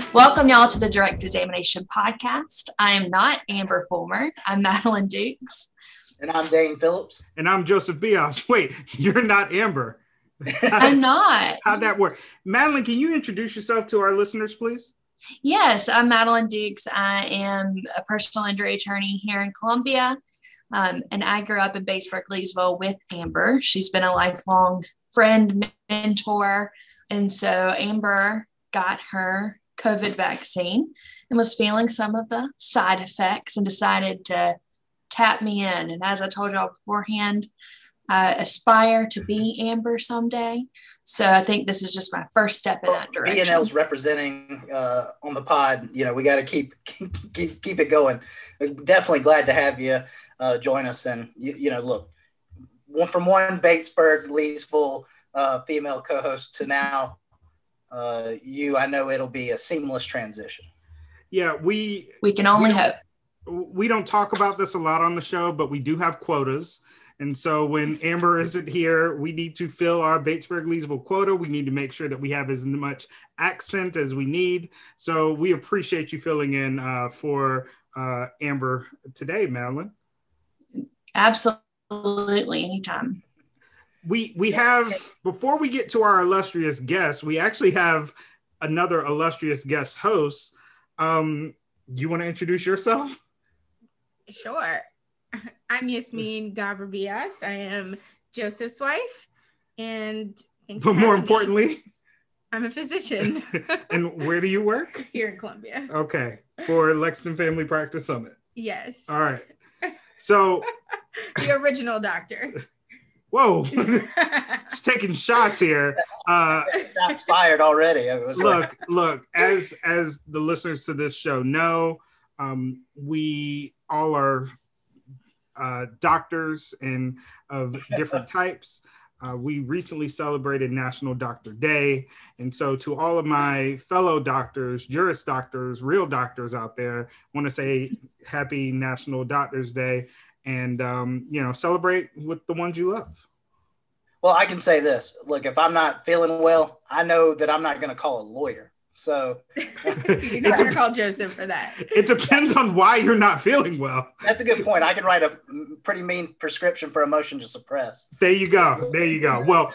Welcome, y'all, to the Direct Examination Podcast. I am not Amber Fulmer. I'm Madeline Dukes. And I'm Dane Phillips. And I'm Joseph Bios. Wait, you're not Amber. I'm not. How'd that work? Madeline, can you introduce yourself to our listeners, please? Yes, I'm Madeline Dukes. I am a personal injury attorney here in Columbia. And I grew up in Batesburg, Leesville with Amber. She's been a lifelong friend, mentor. And so Amber got her COVID vaccine and was feeling some of the side effects and decided to tap me in. And as I told y'all beforehand, I aspire to be Amber someday. So I think this is just my first step in that direction. BNL's representing on the pod. You know, we got to keep it going. Definitely glad to have you join us. And, look, from one Batesburg, Leesville female co-host to now I know it'll be a seamless transition. Yeah, we can only hope. We don't talk about this a lot on the show, but we do have quotas. And so when Amber isn't here, we need to fill our Batesburg Leesville quota. We need to make sure that we have as much accent as we need. So we appreciate you filling in for Amber today, Madeline. Absolutely, anytime. We have, before we get to our illustrious guest, we actually have another illustrious guest host. You want to introduce yourself? Sure. I'm Yasmin Gabra-Bias. I am Joseph's wife. And but more importantly, I'm a physician. And where do you work? Here in Columbia. Okay. For Lexington Family Practice Summit. Yes. All right. So the original doctor. Whoa, just taking shots here. Shots fired already. Look, as the listeners to this show know, we all are doctors and of different types. We recently celebrated National Doctor Day. And so to all of my fellow doctors, Juris doctors, real doctors out there, I want to say happy National Doctors Day and, celebrate with the ones you love. Well, I can say this. Look, if I'm not feeling well, I know that I'm not going to call a lawyer. So you're not going to call Joseph for that. It depends on why you're not feeling well. That's a good point. I can write a pretty mean prescription for a motion to suppress. There you go. Well,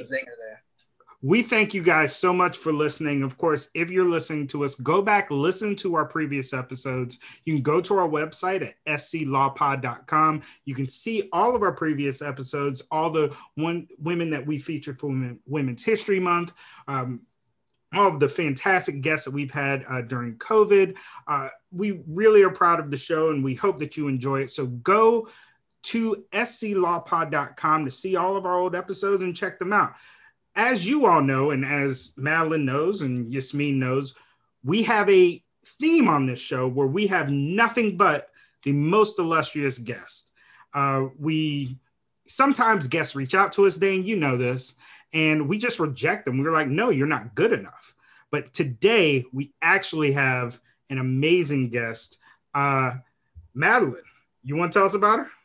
we thank you guys so much for listening. Of course, if you're listening to us, go back, listen to our previous episodes. You can go to our website at sclawpod.com. You can see all of our previous episodes, all the women that we featured for Women's History Month, all of the fantastic guests that we've had during COVID. We really are proud of the show and we hope that you enjoy it. So go to sclawpod.com to see all of our old episodes and check them out. As you all know, and as Madeline knows and Yasmin knows, we have a theme on this show where we have nothing but the most illustrious guests. We sometimes guests reach out to us, Dane, you know this, and we just reject them. We're like, no, you're not good enough. But today we actually have an amazing guest. Madeline, you want to tell us about her?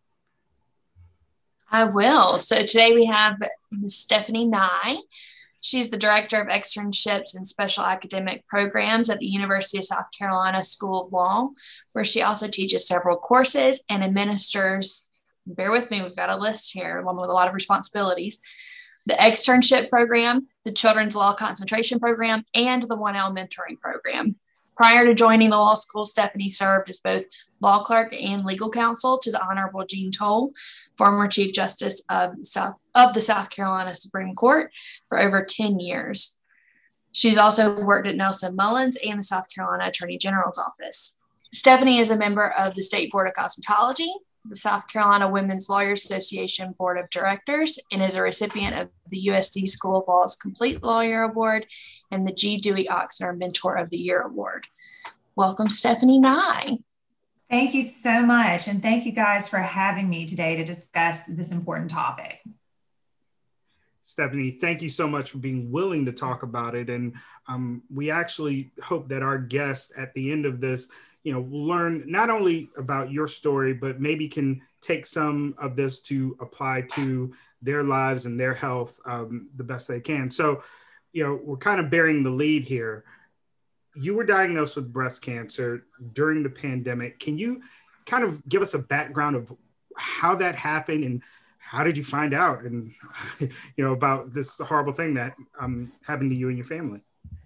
I will. So today we have Ms. Stephanie Nye. She's the Director of Externships and Special Academic Programs at the University of South Carolina School of Law, where she also teaches several courses and administers, bear with me, we've got a list here, along with a lot of responsibilities, the Externship Program, the Children's Law Concentration Program, and the 1L Mentoring Program. Prior to joining the law school, Stephanie served as both law clerk and legal counsel to the Honorable Jean Toll, former Chief Justice of the South Carolina Supreme Court, for over 10 years. She's also worked at Nelson Mullins and the South Carolina Attorney General's Office. Stephanie is a member of the State Board of Cosmetology, the South Carolina Women's Lawyers Association Board of Directors, and is a recipient of the USC School of Law's Complete Lawyer Award and the G. Dewey Oxner Mentor of the Year Award. Welcome, Stephanie Nye. Thank you so much. And thank you guys for having me today to discuss this important topic. Stephanie, thank you so much for being willing to talk about it. And we actually hope that our guests at the end of this learn not only about your story, but maybe can take some of this to apply to their lives and their health the best they can. So, we're kind of bearing the lead here. you were diagnosed with breast cancer during the pandemic. Can you kind of give us a background of how that happened and how did you find out and about this horrible thing that happened to you and your family?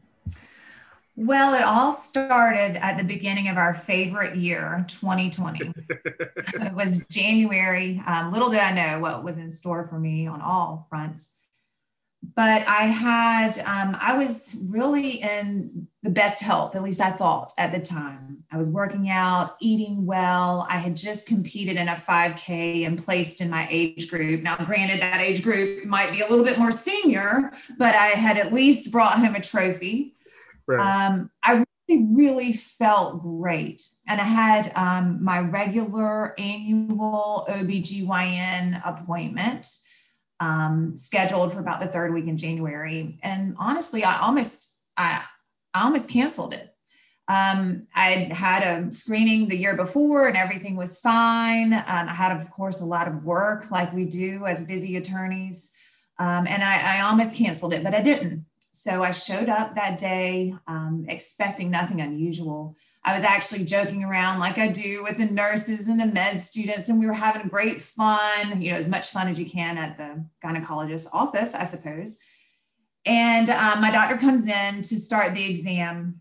Well, it all started at the beginning of our favorite year, 2020. It was January. Little did I know what was in store for me on all fronts. But I was really in the best health, at least I thought at the time. I was working out, eating well. I had just competed in a 5K and placed in my age group. Now, granted, that age group might be a little bit more senior, but I had at least brought home a trophy. Right. I really felt great. And I had my regular annual OBGYN appointment scheduled for about the third week in January. And honestly, I almost canceled it. I had a screening the year before and everything was fine. I had, of course, a lot of work like we do as busy attorneys. And I almost canceled it, but I didn't. So I showed up that day expecting nothing unusual. I was actually joking around like I do with the nurses and the med students, and we were having great fun, as much fun as you can at the gynecologist's office, I suppose. And my doctor comes in to start the exam.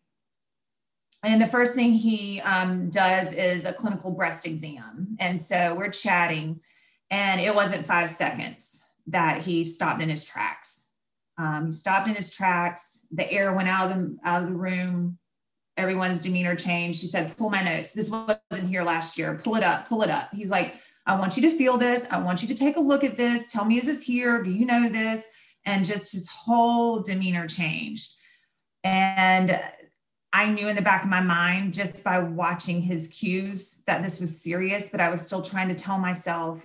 And the first thing he does is a clinical breast exam. And so we're chatting, and it wasn't 5 seconds that he stopped in his tracks. He stopped in his tracks. The air went out of the room. Everyone's demeanor changed. He said, pull my notes. This wasn't here last year. Pull it up, pull it up. He's like, I want you to feel this. I want you to take a look at this. Tell me, is this here? Do you know this? And just his whole demeanor changed. And I knew in the back of my mind, just by watching his cues, that this was serious, but I was still trying to tell myself,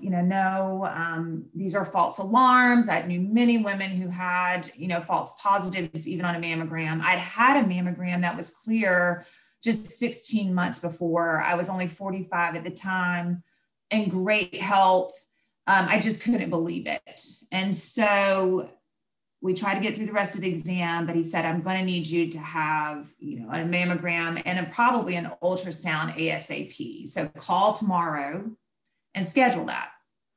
no, these are false alarms. I knew many women who had, false positives, even on a mammogram. I'd had a mammogram that was clear just 16 months before. I was only 45 at the time, in great health. I just couldn't believe it. And so we tried to get through the rest of the exam, but he said, I'm going to need you to have, a mammogram and probably an ultrasound ASAP. So call tomorrow and schedule that.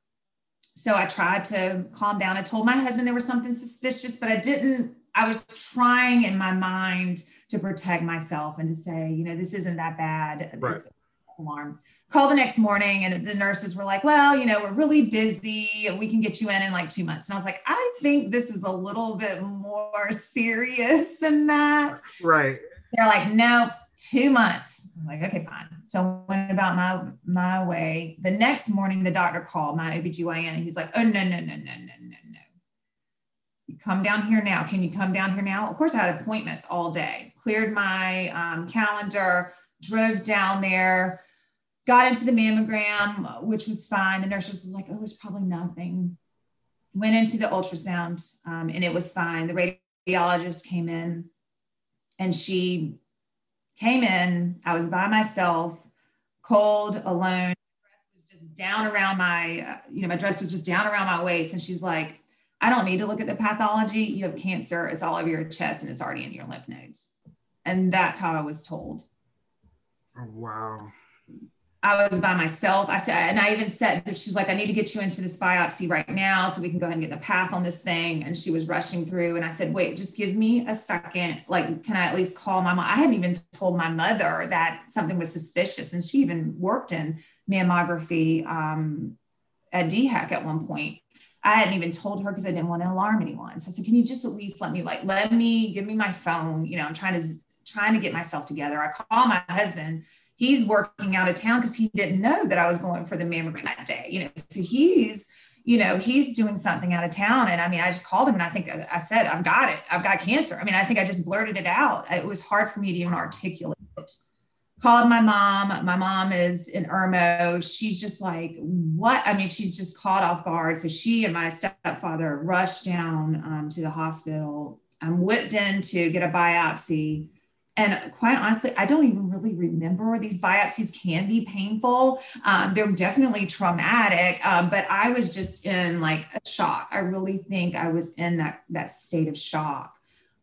So I tried to calm down. I told my husband there was something suspicious, but I was trying in my mind to protect myself and to say, this isn't that bad. Right. This alarm. Call the next morning and the nurses were like, well, we're really busy. We can get you in like 2 months. And I was like, I think this is a little bit more serious than that. Right. They're like, no, 2 months. I was like, okay, fine. So I went about my way. The next morning, the doctor called my OBGYN and he's like, oh, no. You come down here now. Can you come down here now? Of course, I had appointments all day. Cleared my calendar, drove down there. Got into the mammogram, which was fine. The nurse was like, oh, it's probably nothing. Went into the ultrasound and it was fine. The radiologist came in and she came in. I was by myself, cold, alone. My dress was just down around my dress was just down around my waist. And she's like, I don't need to look at the pathology. You have cancer. It's all over your chest and it's already in your lymph nodes. And that's how I was told. Oh, wow. I was by myself. I said, and I even said that she's like, I need to get you into this biopsy right now so we can go ahead and get the path on this thing. And she was rushing through. And I said, wait, just give me a second. Like, can I at least call my mom? I hadn't even told my mother that something was suspicious. And she even worked in mammography at DHEC at one point. I hadn't even told her because I didn't want to alarm anyone. So I said, can you just at least give me my phone? I'm trying to get myself together. I call my husband. He's working out of town because he didn't know that I was going for the mammogram that day, so he's doing something out of town. And I just called him and I said, I've got it. I've got cancer. I think I just blurted it out. It was hard for me to even articulate it. Called my mom. My mom is in Irmo. She's just like, what? She's just caught off guard. So she and my stepfather rushed down to the hospital. I'm whipped in to get a biopsy. And quite honestly, I don't even really remember. These biopsies can be painful. They're definitely traumatic, but I was just in like a shock. I really think I was in that state of shock.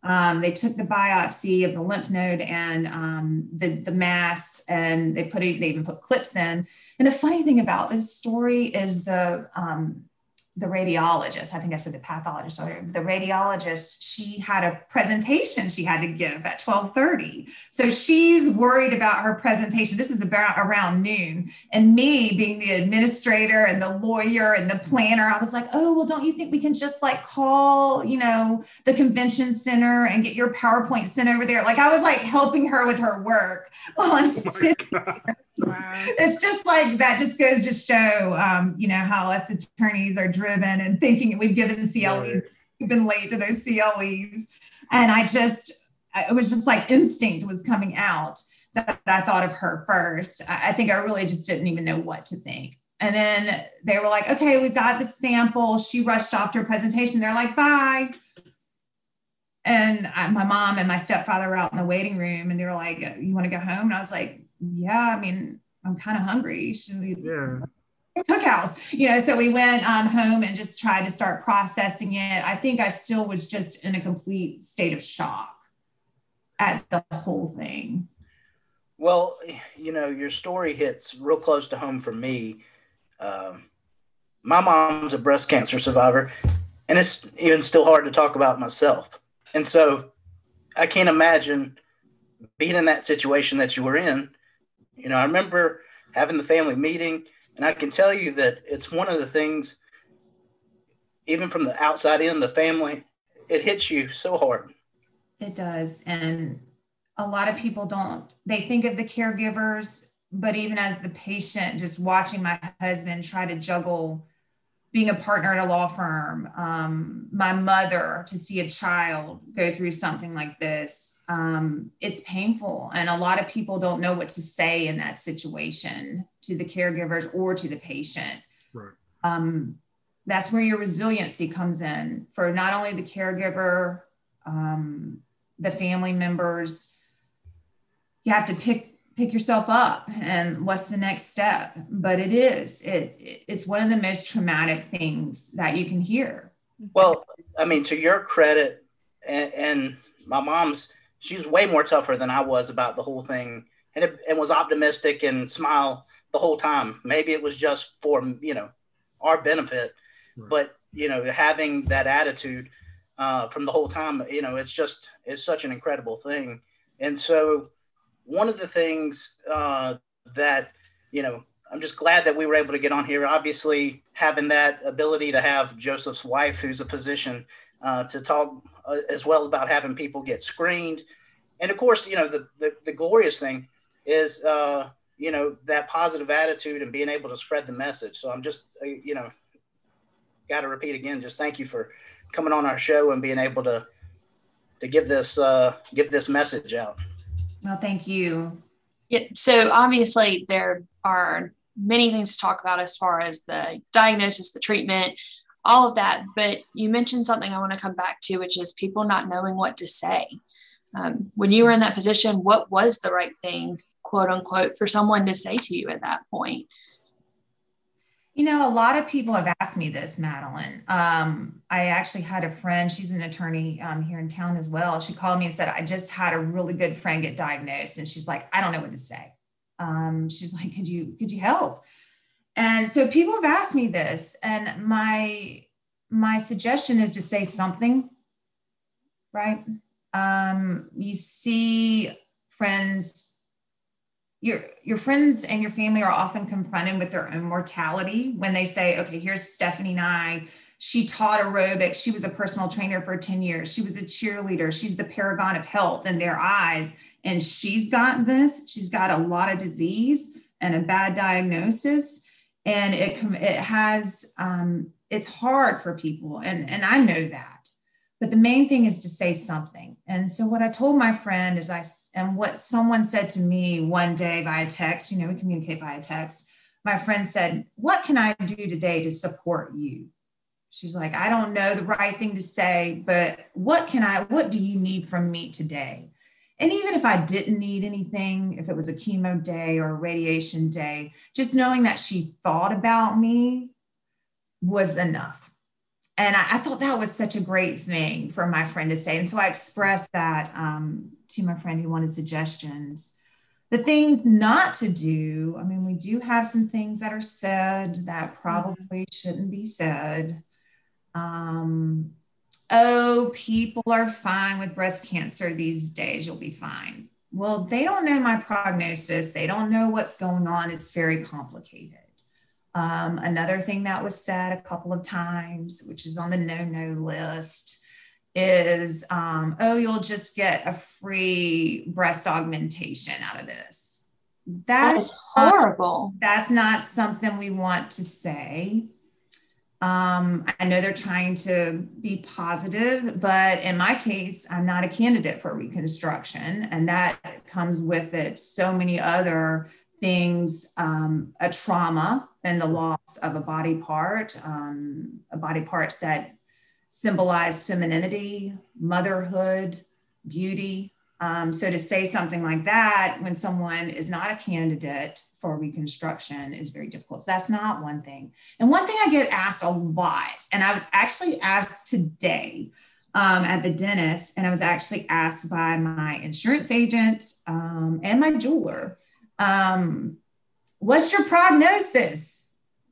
They took the biopsy of the lymph node and the mass, and they even put clips in. And the funny thing about this story is the radiologist, I think I said the pathologist earlier, the radiologist, she had a presentation she had to give at 12:30. So she's worried about her presentation. This is about around noon. And me being the administrator and the lawyer and the planner, I was like, oh, well, don't you think we can just like call, the convention center and get your PowerPoint sent over there? Like I was like helping her with her work while I'm sitting there. Wow. It's just like that just goes to show, how us attorneys are driven and thinking we've given CLEs, right. We've been late to those CLEs. And it was just like instinct was coming out that I thought of her first. I think I really just didn't even know what to think. And then they were like, okay, we've got the sample. She rushed off to her presentation. They're like, bye. And my mom and my stepfather were out in the waiting room and they were like, you want to go home? And I was like, yeah, I mean, I'm kind of hungry. Cookhouse, so we went home and just tried to start processing it. I think I still was just in a complete state of shock at the whole thing. Well, your story hits real close to home for me. My mom's a breast cancer survivor, and it's even still hard to talk about myself. And so I can't imagine being in that situation that you were in. I remember having the family meeting, and I can tell you that it's one of the things, even from the outside in, the family, it hits you so hard. It does. And a lot of people they think of the caregivers, but even as the patient, just watching my husband try to juggle being a partner at a law firm, my mother, to see a child go through something like this, it's painful. And a lot of people don't know what to say in that situation to the caregivers or to the patient. Right. That's where your resiliency comes in for not only the caregiver, the family members. You have to pick yourself up and what's the next step. But it's one of the most traumatic things that you can hear. Well, I mean, to your credit, and my mom's, she's way more tougher than I was about the whole thing, and was optimistic and smiled the whole time. Maybe it was just for, our benefit, right. But, having that attitude from the whole time, it's such an incredible thing. And so one of the things that, I'm just glad that we were able to get on here, obviously having that ability to have Joseph's wife, who's a physician, to talk as well about having people get screened. And of course, the glorious thing is, that positive attitude and being able to spread the message. So I'm just, got to repeat again, just thank you for coming on our show and being able to give this message out. Well, thank you. Yeah, so obviously there are many things to talk about as far as the diagnosis, the treatment, all of that. But you mentioned something I want to come back to, which is people not knowing what to say. When you were in that position, what was the right thing, quote unquote, for someone to say to you at that point? A lot of people have asked me this, Madeline. I actually had a friend, she's an attorney here in town as well. She called me and said, I just had a really good friend get diagnosed. And she's like, I don't know what to say. She's like, could you help? And so people have asked me this, and my suggestion is to say something, right? You see friends, your friends and your family are often confronted with their own mortality when they say, okay, here's Stephanie Nye. She taught aerobics. She was a personal trainer for 10 years. She was a cheerleader. She's the paragon of health in their eyes. And she's got this. She's got a lot of disease and a bad diagnosis. And it's hard for people. And I know that. But the main thing is to say something. And so what I told my friend is and what someone said to me one day via text, we communicate via text. My friend said, what can I do today to support you? She's like, I don't know the right thing to say, but what do you need from me today? And even if I didn't need anything, if it was a chemo day or a radiation day, just knowing that she thought about me was enough. And I thought that was such a great thing for my friend to say. And so I expressed that to my friend who wanted suggestions. The thing not to do, I mean, we do have some things that are said that probably shouldn't be said. Oh, people are fine with breast cancer these days. You'll be fine. Well, they don't know my prognosis. They don't know what's going on. It's very complicated. Another thing that was said a couple of times, which is on the no list, is, oh, you'll just get a free breast augmentation out of this. That is horrible. That's not something we want to say. I know they're trying to be positive, but in my case, I'm not a candidate for reconstruction. And that comes with it so many other things, a trauma and the loss of a body parts that symbolize femininity, motherhood, beauty. So to say something like that when someone is not a candidate for reconstruction is very difficult. So that's not one thing. And one thing I get asked a lot, and I was actually asked today at the dentist, and I was actually asked by my insurance agent and my jeweler, what's your prognosis?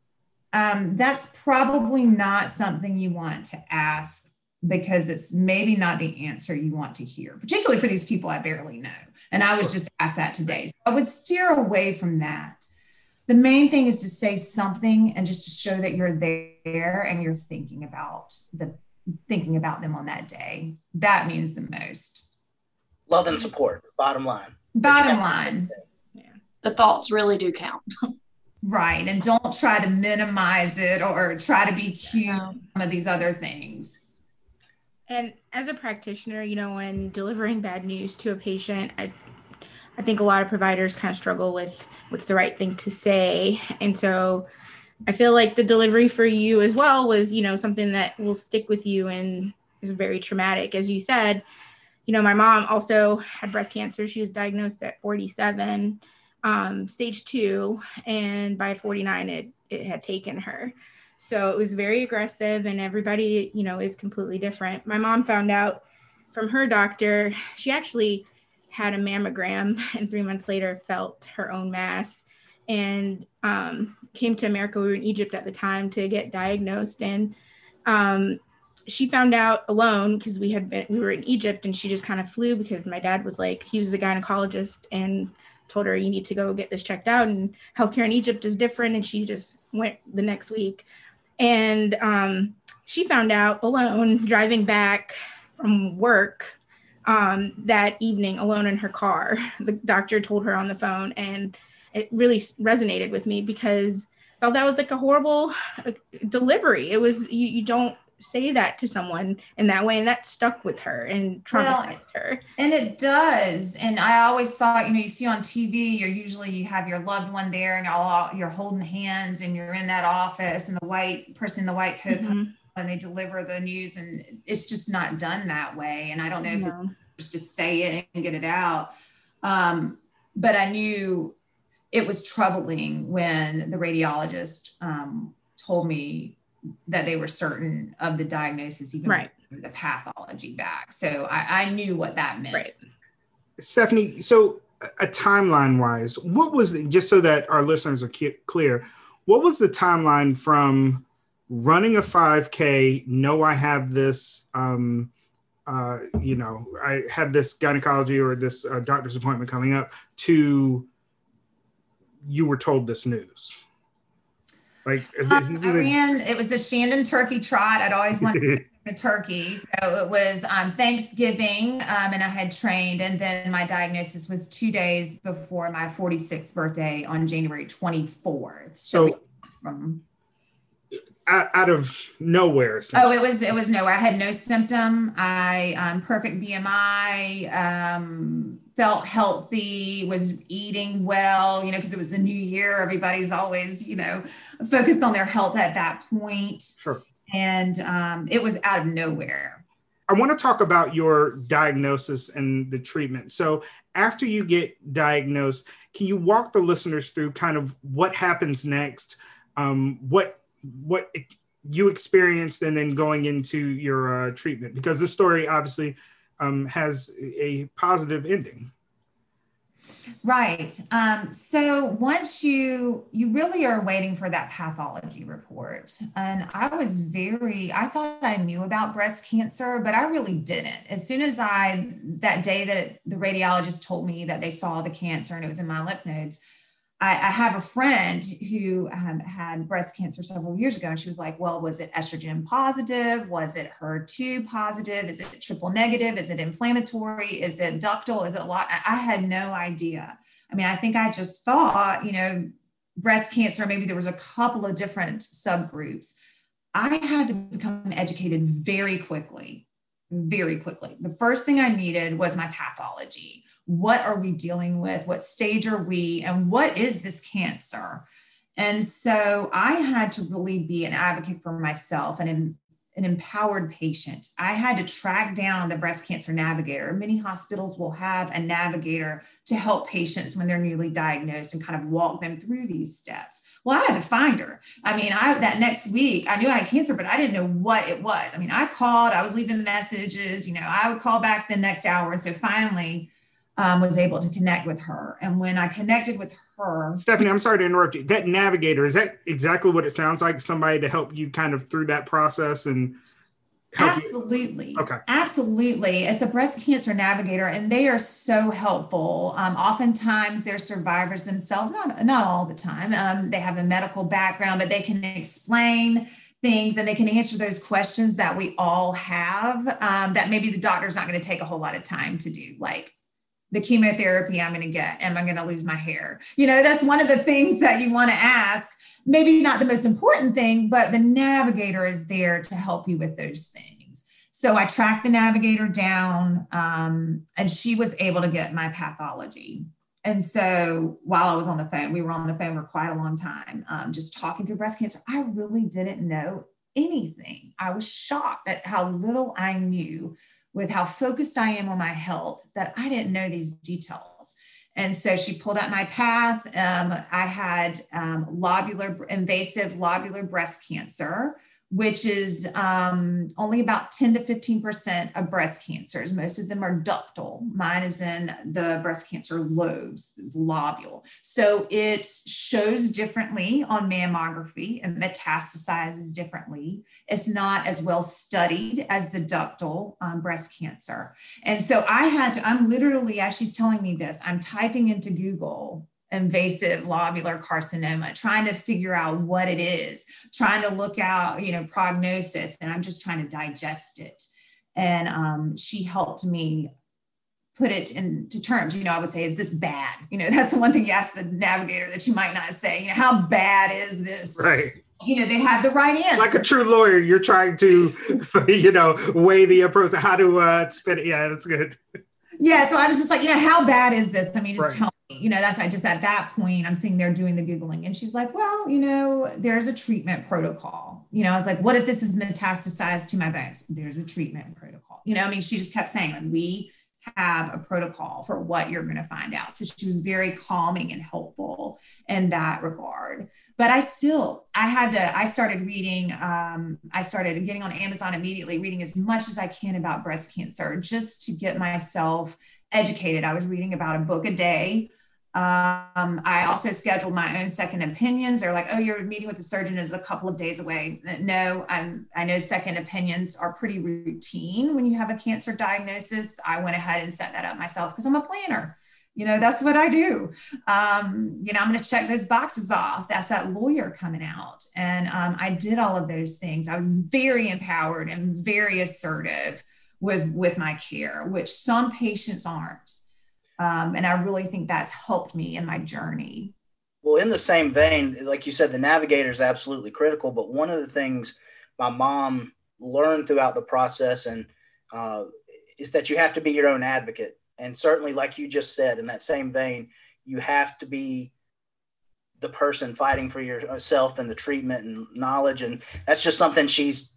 That's probably not something you want to ask, because it's maybe not the answer you want to hear, particularly for these people I barely know. And I was just asked that today. So I would steer away from that. The main thing is to say something and just to show that you're there and you're thinking about them on that day. That means the most. Love and support, bottom line. Bottom line. The thoughts really do count. Right. And don't try to minimize it or try to be cute, some of these other things. And as a practitioner, you know, when delivering bad news to a patient, I think a lot of providers kind of struggle with what's the right thing to say. And so I feel like the delivery for you as well was, you know, something that will stick with you and is very traumatic. As you said, you know, my mom also had breast cancer. She was diagnosed at 47, stage 2, and by 49, it had taken her. So it was very aggressive, and everybody, you know, is completely different. My mom found out from her doctor, she actually had a mammogram and 3 months later felt her own mass, and came to America. We were in Egypt at the time to get diagnosed. And she found out alone because we were in Egypt, and she just kind of flew because my dad was like, he was a gynecologist and told her, you need to go get this checked out. And healthcare in Egypt is different. And she just went the next week. And she found out alone driving back from work that evening alone in her car. The doctor told her on the phone, and it really resonated with me because I felt that was like a horrible delivery. It was, you don't say that to someone in that way, and that stuck with her and traumatized her. And it does. And I always thought, you know, you see on TV, you have your loved one there and you're holding hands and you're in that office and the white person in the white coat comes and they deliver the news, and it's just not done that way. And I don't know if it's just say it and get it out. But I knew it was troubling when the radiologist told me that they were certain of the diagnosis, even the pathology back. So I knew what that meant. Right. Stephanie, so a timeline wise, what was just so that our listeners are clear, what was the timeline from running a 5K, know I have this, you know, I have this gynecology or this doctor's appointment coming up, to you were told this news? Like, it was the Shandon Turkey Trot. I'd always wanted the turkey. So it was Thanksgiving, and I had trained. And then my diagnosis was 2 days before my 46th birthday on January 24th. So out of nowhere. Oh, it was nowhere. I had no symptom. I perfect BMI, felt healthy, was eating well, you know, because it was the new year. Everybody's always, you know, focused on their health at that point. Sure. And it was out of nowhere. I want to talk about your diagnosis and the treatment. So after you get diagnosed, can you walk the listeners through kind of what happens next? What you experienced and then going into your treatment? Because this story obviously has a positive ending. Right. So once you really are waiting for that pathology report. And I thought I knew about breast cancer, but I really didn't. As soon as that day that the radiologist told me that they saw the cancer and it was in my lymph nodes, I have a friend who had breast cancer several years ago, and she was like, well, was it estrogen positive? Was it HER2 positive? Is it triple negative? Is it inflammatory? Is it ductal? Is it a lot? I had no idea. I mean, I think I just thought, breast cancer, maybe there was a couple of different subgroups. I had to become educated very quickly. The first thing I needed was my pathology. What are we dealing with? What stage are we? And what is this cancer? And so I had to really be an advocate for myself and an empowered patient. I had to track down the breast cancer navigator. Many hospitals will have a navigator to help patients when they're newly diagnosed and kind of walk them through these steps. Well, I had to find her. I mean, that next week, I knew I had cancer, but I didn't know what it was. I mean, I called, I was leaving messages, I would call back the next hour. And so finally, was able to connect with her. And when I connected with her. Stephanie, I'm sorry to interrupt you. That navigator, is that exactly what it sounds like? Somebody to help you kind of through that process and help Absolutely. you? Okay. Absolutely. It's a breast cancer navigator, and they are so helpful. Oftentimes they're survivors themselves, not all the time. They have a medical background, but they can explain things and they can answer those questions that we all have that maybe the doctor's not going to take a whole lot of time to do, like, the chemotherapy I'm going to get, am I going to lose my hair? That's one of the things that you want to ask. Maybe not the most important thing, but the navigator is there to help you with those things. So I tracked the navigator down and she was able to get my pathology. And so while I was on the phone, we were on the phone for quite a long time, just talking through breast cancer. I really didn't know anything. I was shocked at how little I knew, with how focused I am on my health, that I didn't know these details. And so she pulled out my path. I had invasive lobular breast cancer, which is only about 10 to 15% of breast cancers. Most of them are ductal. Mine is in the breast cancer lobes, lobule. So it shows differently on mammography and metastasizes differently. It's not as well studied as the ductal breast cancer. And so I'm literally, as she's telling me this, I'm typing into Google invasive lobular carcinoma, trying to figure out what it is, trying to look out, prognosis, and I'm just trying to digest it. And she helped me put it into terms. I would say, is this bad? That's the one thing you ask the navigator that you might not say, how bad is this? Right. They have the right answer. Like a true lawyer, you're trying to, weigh the pros, how to spin it. Yeah, that's good. Yeah. So I was just like, how bad is this? I mean, just right. tell me. That's why just at that point, I'm sitting there doing the Googling, and she's like, well, there's a treatment protocol. I was like, what if this is metastasized to my bones? There's a treatment protocol. She just kept saying, like, we have a protocol for what you're going to find out. So she was very calming and helpful in that regard. But I started reading, I started getting on Amazon immediately, reading as much as I can about breast cancer, just to get myself educated. I was reading about a book a day. I also scheduled my own second opinions. They're like, oh, your meeting with the surgeon is a couple of days away. No, I know second opinions are pretty routine when you have a cancer diagnosis. I went ahead and set that up myself because I'm a planner. That's what I do. I'm going to check those boxes off. That's that lawyer coming out. And I did all of those things. I was very empowered and very assertive with my care, which some patients aren't. And I really think that's helped me in my journey. Well, in the same vein, like you said, the navigator is absolutely critical. But one of the things my mom learned throughout the process is that you have to be your own advocate. And certainly, like you just said, in that same vein, you have to be the person fighting for yourself and the treatment and knowledge. And that's just something it's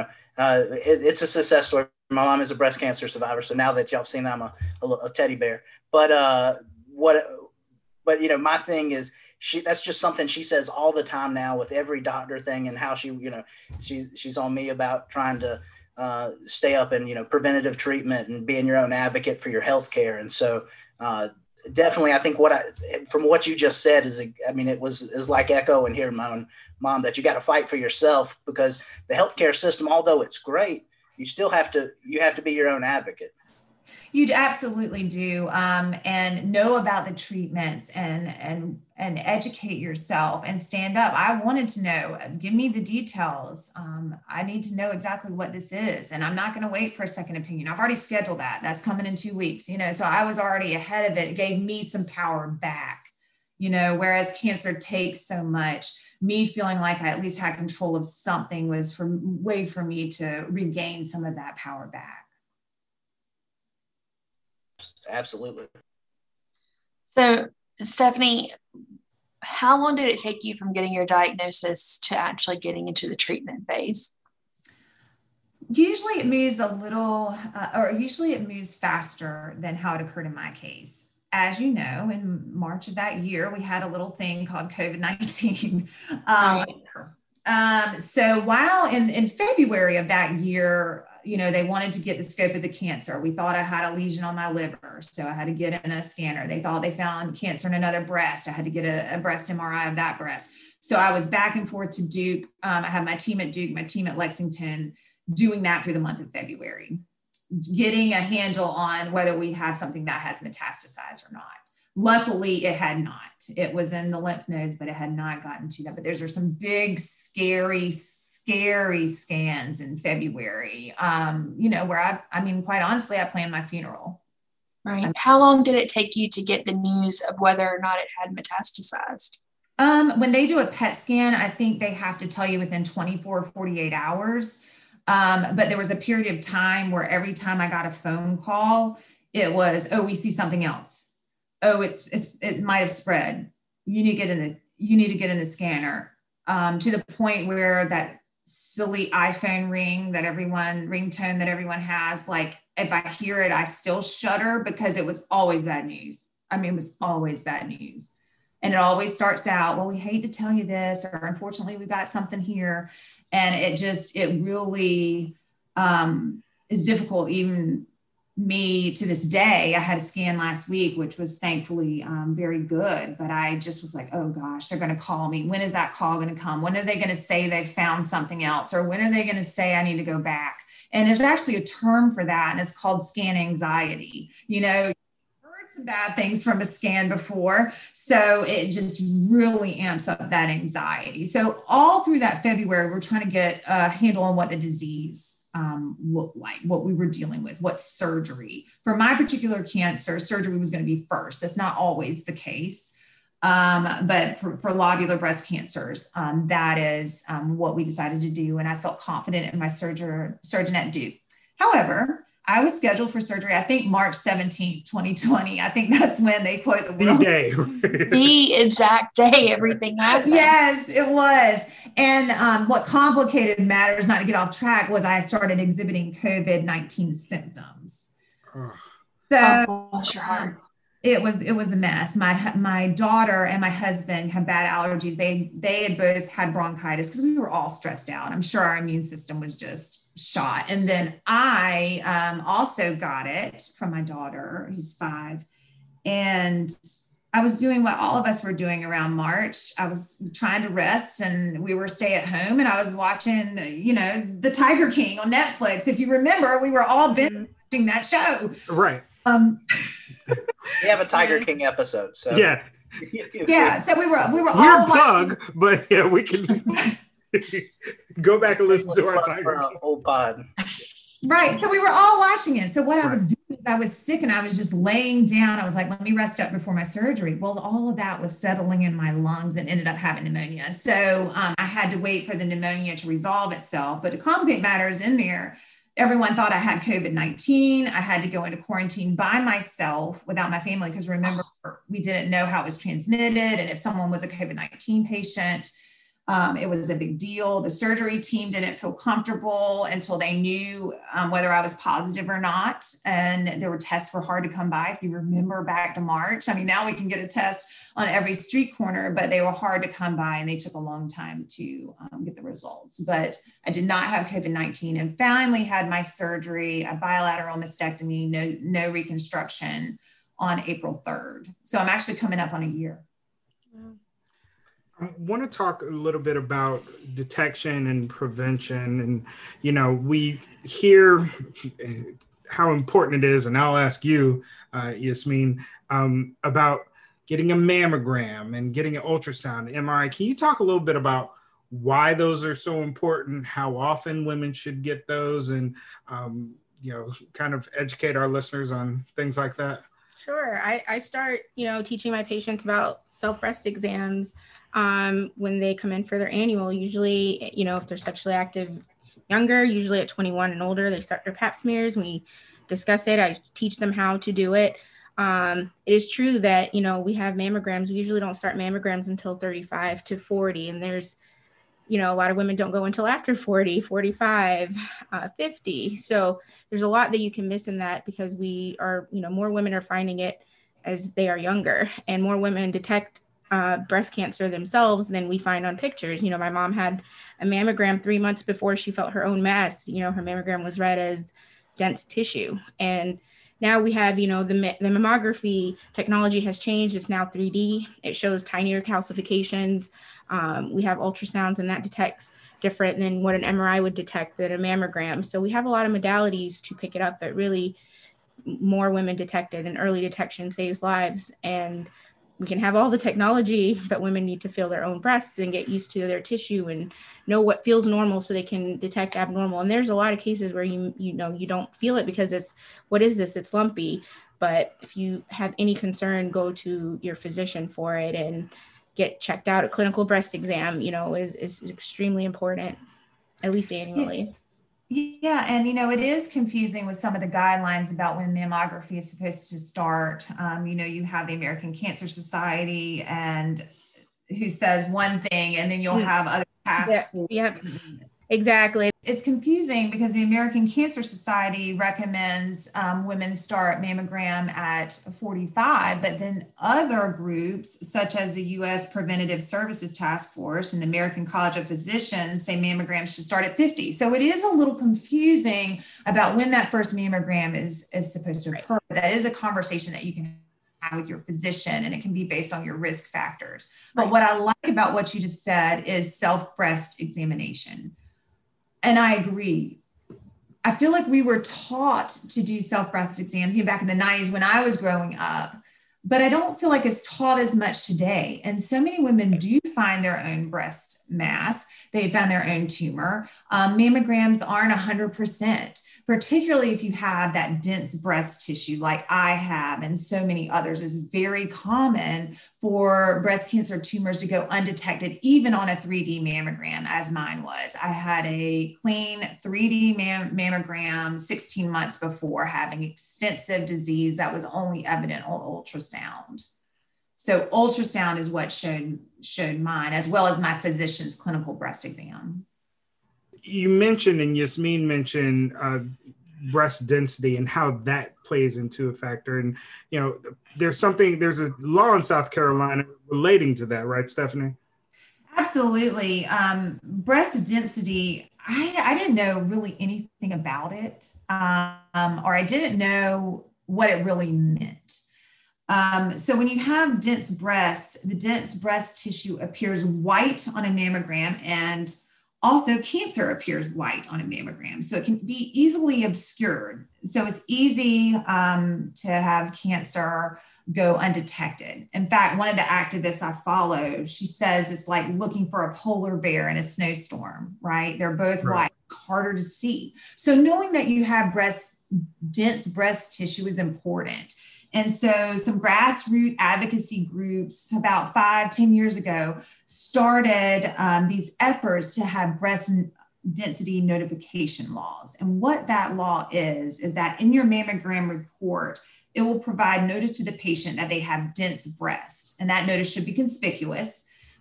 a success story. My mom is a breast cancer survivor. So now that y'all have seen that, I'm a teddy bear. But what but my thing is that's just something she says all the time now with every doctor thing, and how she, she's on me about trying to stay up and, preventative treatment and being your own advocate for your healthcare. And so definitely, I think from what you just said it was like echoing here my own mom, that you got to fight for yourself, because the healthcare system, although it's great, you still have to be your own advocate. You absolutely do, and know about the treatments and educate yourself and stand up. I wanted to know, give me the details. I need to know exactly what this is, and I'm not going to wait for a second opinion. I've already scheduled that. That's coming in 2 weeks, so I was already ahead of it. It gave me some power back, whereas cancer takes so much. Me feeling like I at least had control of something was way for me to regain some of that power back. Absolutely. So, Stephanie, how long did it take you from getting your diagnosis to actually getting into the treatment phase? Usually it moves a little, usually it moves faster than how it occurred in my case. As you know, in March of that year, we had a little thing called COVID-19. So while in February of that year, they wanted to get the scope of the cancer. We thought I had a lesion on my liver, so I had to get in a scanner. They thought they found cancer in another breast. I had to get a breast MRI of that breast. So I was back and forth to Duke. I had my team at Duke, my team at Lexington, doing that through the month of February, getting a handle on whether we have something that has metastasized or not. Luckily, it had not. It was in the lymph nodes, but it had not gotten to that. But those are some big, scary scans in February, where quite honestly, I planned my funeral. Right. How long did it take you to get the news of whether or not it had metastasized? When they do a PET scan, I think they have to tell you within 24 or 48 hours. But there was a period of time where every time I got a phone call, it was, oh, we see something else. Oh, it might have spread. You need to get in the scanner. To the point where that silly iPhone ringtone that everyone has, like if I hear it, I still shudder, because it was always bad news. It was always bad news. And it always starts out, well, we hate to tell you this, or unfortunately we've got something here. And it really is difficult. Even me to this day, I had a scan last week, which was thankfully very good, but I just was like, oh gosh, they're going to call me. When is that call going to come? When are they going to say they found something else? Or when are they going to say I need to go back? And there's actually a term for that, and it's called scan anxiety. Heard some bad things from a scan before, so it just really amps up that anxiety. So all through that February, we're trying to get a handle on what the disease looked like, what we were dealing with, what surgery. For my particular cancer, surgery was going to be first. That's not always the case. But for lobular breast cancers, that is what we decided to do. And I felt confident in my surgeon at Duke. However, I was scheduled for surgery, I think March 17th, 2020. I think that's when they quote the world. day. The exact day everything happened. Yes, it was. And what complicated matters, not to get off track, was I started exhibiting COVID-19 symptoms. So bless your heart. It was a mess. My daughter and my husband had bad allergies. They had both had bronchitis because we were all stressed out. I'm sure our immune system was just shot. And then I also got it from my daughter, who's 5. And I was doing what all of us were doing around March. I was trying to rest, and we were stay at home, and I was watching, the Tiger King on Netflix. If you remember, we were all binge watching that show. Right. We have a Tiger King episode. So yeah. Yeah. So we were weird all plug, but yeah, we can go back and listen to our Tiger King old pod. Right. So we were all watching it. So what I was doing is I was sick, and I was just laying down. I was like, let me rest up before my surgery. Well, all of that was settling in my lungs and ended up having pneumonia. So I had to wait for the pneumonia to resolve itself. But to complicate matters in there, everyone thought I had COVID-19. I had to go into quarantine by myself without my family, because remember, we didn't know how it was transmitted and if someone was a COVID-19 patient. It was a big deal. The surgery team didn't feel comfortable until they knew whether I was positive or not. And there were tests were hard to come by. If you remember back to March, I mean, now we can get a test on every street corner, but they were hard to come by and they took a long time to get the results. But I did not have COVID-19 and finally had my surgery, a bilateral mastectomy, no reconstruction on April 3rd. So I'm actually coming up on a year. I want to talk a little bit about detection and prevention. And, you know, we hear how important it is, and I'll ask you, Yasmeen, about getting a mammogram and getting an ultrasound, MRI. Can you talk a little bit about why those are so important, how often women should get those, and, you know, kind of educate our listeners on things like that? Sure. I start, teaching my patients about self-breast exams when they come in for their annual. Usually, if they're sexually active younger, usually at 21 and older, they start their pap smears. We discuss it. I teach them how to do it. It is true that, we have mammograms. We usually don't start mammograms until 35 to 40. And there's, a lot of women don't go until after 40, 45, 50. So there's a lot that you can miss in that because we are, more women are finding it as they are younger, and more women detect breast cancer themselves than we find on pictures. My mom had a mammogram 3 months before she felt her own mass. Her mammogram was read as dense tissue. And now we have, the mammography technology has changed. It's now 3D. It shows tinier calcifications. We have ultrasounds, and that detects different than what an MRI would detect than a mammogram. So we have a lot of modalities to pick it up, but really more women detected, and early detection saves lives. And we can have all the technology, but women need to feel their own breasts and get used to their tissue and know what feels normal so they can detect abnormal. And there's a lot of cases where you don't feel it because it's, what is this? It's lumpy. But if you have any concern, go to your physician for it and get checked out. A clinical breast exam, is extremely important, at least annually. Yeah. And, it is confusing with some of the guidelines about when mammography is supposed to start. You have the American Cancer Society and who says one thing, and then you'll have other task forces. Yep. Exactly. It's confusing because the American Cancer Society recommends women start mammogram at 45, but then other groups such as the U.S. Preventative Services Task Force and the American College of Physicians say mammograms should start at 50. So it is a little confusing about when that first mammogram is supposed to occur. That is a conversation that you can have with your physician, and it can be based on your risk factors. But what I like about what you just said is self-breast examination. And I agree. I feel like we were taught to do self-breast exams back in the 90s when I was growing up, but I don't feel like it's taught as much today. And so many women do find their own breast mass. They found their own tumor. Mammograms aren't 100%, particularly if you have that dense breast tissue like I have and so many others. It's very common for breast cancer tumors to go undetected, even on a 3D mammogram, as mine was. I had a clean 3D mammogram 16 months before having extensive disease that was only evident on ultrasound. So ultrasound is what showed mine, as well as my physician's clinical breast exam. You mentioned, and Yasmeen mentioned, breast density and how that plays into a factor. And, there's a law in South Carolina relating to that, right, Stephanie? Absolutely. Breast density, I didn't know really anything about it, or I didn't know what it really meant. So when you have dense breasts, the dense breast tissue appears white on a mammogram, and also cancer appears white on a mammogram. So it can be easily obscured. So it's easy to have cancer go undetected. In fact, one of the activists I follow, she says it's like looking for a polar bear in a snowstorm, right? They're both white, it's harder to see. So knowing that you have dense breast tissue is important. And so some grassroots advocacy groups about 5-10 years ago started these efforts to have breast density notification laws. And what that law is that in your mammogram report, it will provide notice to the patient that they have dense breast. And that notice should be conspicuous.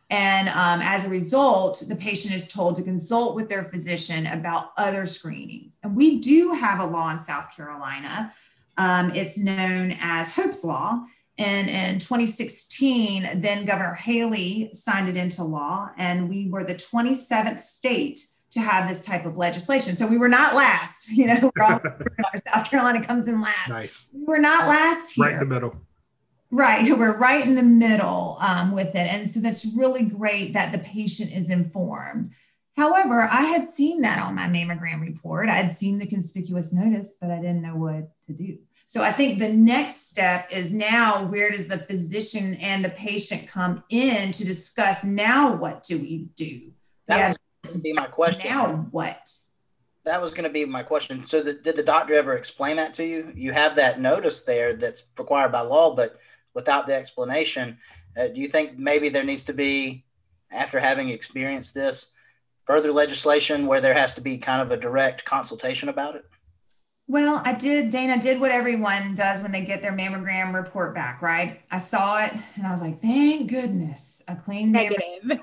And as a result, the patient is told to consult with their physician about other screenings. And we do have a law in South Carolina. It's known as Hope's Law. And in 2016, then Governor Haley signed it into law, and we were the 27th state to have this type of legislation. So we were not last, we're all, South Carolina comes in last. Nice. We were not last here. Right in the middle. Right. We're right in the middle with it. And so that's really great that the patient is informed. However, I had seen that on my mammogram report. I had seen the conspicuous notice, but I didn't know what to do. So I think the next step is now, where does the physician and the patient come in to discuss, now what do we do? That was going to be my question. Now what? That was going to be my question. So did the doctor ever explain that to you? You have that notice there that's required by law, but without the explanation, do you think maybe there needs to be, after having experienced this, further legislation where there has to be kind of a direct consultation about it? Well, Dana did what everyone does when they get their mammogram report back, right? I saw it and I was like, thank goodness, a clean negative.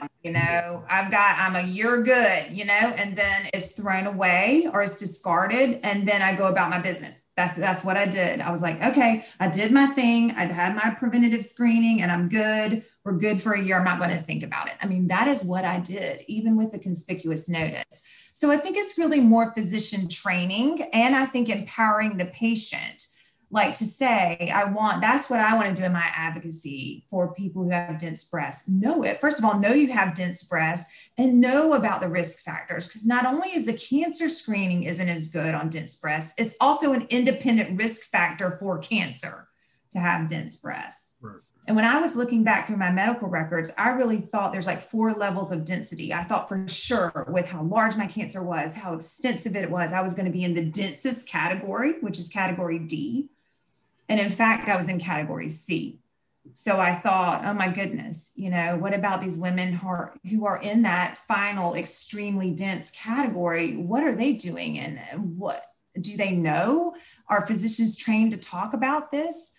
You're good, and then it's thrown away or it's discarded. And then I go about my business. That's what I did. I was like, okay, I did my thing. I had my preventative screening and I'm good. We're good for a year. I'm not going to think about it. I mean, that is what I did, even with the conspicuous notice. So I think it's really more physician training, and I think empowering the patient, like to say, that's what I want to do in my advocacy for people who have dense breasts. Know it. First of all, know you have dense breasts and know about the risk factors, because not only is the cancer screening isn't as good on dense breasts, it's also an independent risk factor for cancer to have dense breasts. Right. And when I was looking back through my medical records, I really thought there's like 4 levels of density. I thought for sure, with how large my cancer was, how extensive it was, I was going to be in the densest category, which is category D. And in fact, I was in category C. So I thought, oh my goodness, what about these women who are in that final extremely dense category? What are they doing? And what do they know? Are physicians trained to talk about this?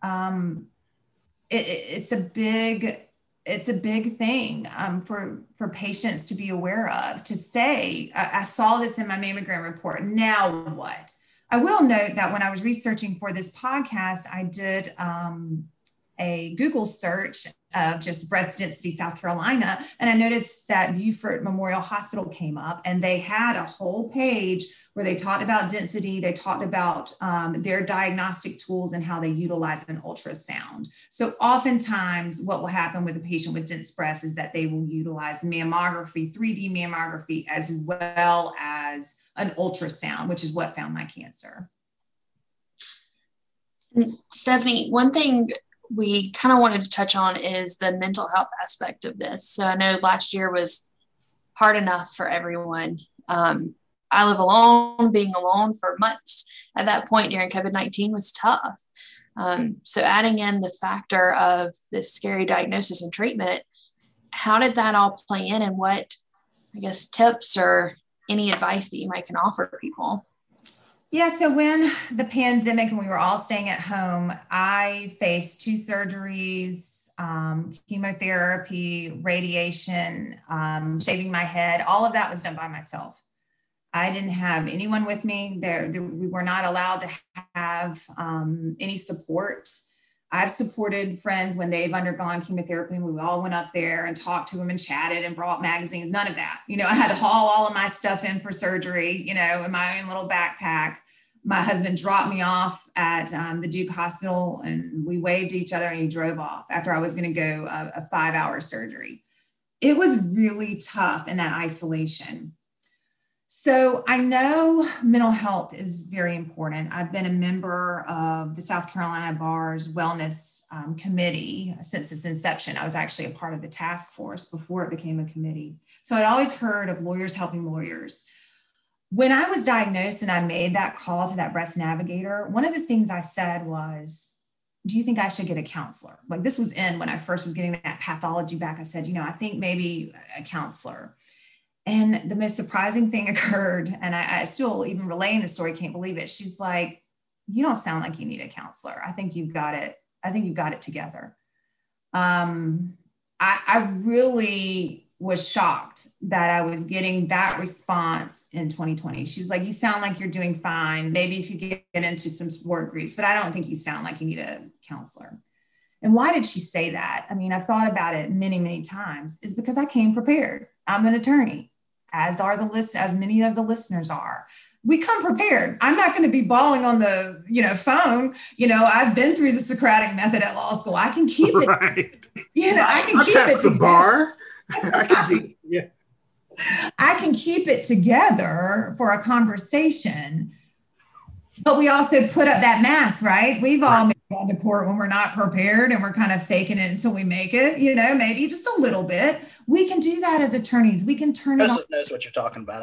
It's a big thing for patients to be aware of, to say, I saw this in my mammogram report. Now what? I will note that when I was researching for this podcast, I did a Google search of just breast density South Carolina, and I noticed that Beaufort Memorial Hospital came up, and they had a whole page where they talked about density. They talked about their diagnostic tools and how they utilize an ultrasound. So oftentimes what will happen with a patient with dense breasts is that they will utilize mammography, 3D mammography, as well as an ultrasound, which is what found my cancer. Stephanie, one thing we kind of wanted to touch on is the mental health aspect of this. So I know last year was hard enough for everyone. I live alone. Being alone for months at that point during COVID-19 was tough. So adding in the factor of this scary diagnosis and treatment, how did that all play in, and what, I guess, tips or any advice that you might can offer people? Yeah, so when the pandemic and we were all staying at home, I faced 2 surgeries, chemotherapy, radiation, shaving my head. All of that was done by myself. I didn't have anyone with me there. We were not allowed to have any support. I've supported friends when they've undergone chemotherapy, and we all went up there and talked to them and chatted and brought magazines, none of that. I had to haul all of my stuff in for surgery, in my own little backpack. My husband dropped me off at the Duke Hospital, and we waved to each other, and he drove off after I was going to go a 5-hour surgery. It was really tough in that isolation. So I know mental health is very important. I've been a member of the South Carolina Bar's Wellness Committee since its inception. I was actually a part of the task force before it became a committee. So I'd always heard of lawyers helping lawyers. When I was diagnosed and I made that call to that breast navigator, one of the things I said was, do you think I should get a counselor? Like, this was when I first was getting that pathology back. I said, I think maybe a counselor. And the most surprising thing occurred, and I still, even relaying the story, can't believe it. She's like, you don't sound like you need a counselor. I think you've got it. I think you've got it together. I really was shocked that I was getting that response in 2020. She was like, you sound like you're doing fine. Maybe if you get into some support groups, but I don't think you sound like you need a counselor. And why did she say that? I mean, I've thought about it many, many times. Is because I came prepared. I'm an attorney, as many of the listeners are. We come prepared. I'm not going to be bawling on the, phone. I've been through the Socratic method at law school. I can keep it. Right. I can keep it the bar. I can keep it together for a conversation. But we also put up that mask, right? We've all gone to court when we're not prepared and we're kind of faking it until we make it, maybe just a little bit. We can do that as attorneys. We can turn it on. Knows what you're talking about.